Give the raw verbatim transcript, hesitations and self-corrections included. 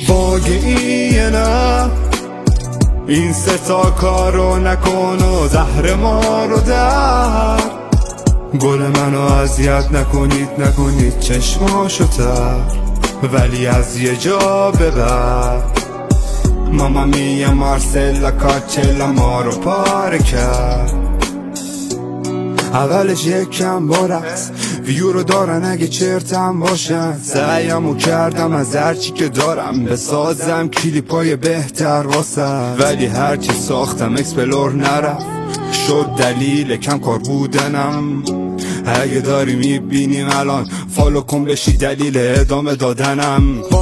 واقعیه نه این ستا کارو نکن و زهر ما رو در گل منو اذیت نکنید نکنید چشماشو تر ولی از یه جا ببر ماما میا مارسلا کارچلا ما رو پاره کرد اولش یک کم بارست ویو رو دارن اگه چرتم باشن سعیمو کردم از هرچی که دارم بسازم کلیپای بهتر واسم ولی هرچی ساختم اکسپلور نرفت شد دلیل کم کار بودنم اگه داری میبینیم الان فالو کن بشی دلیل ادامه دادنم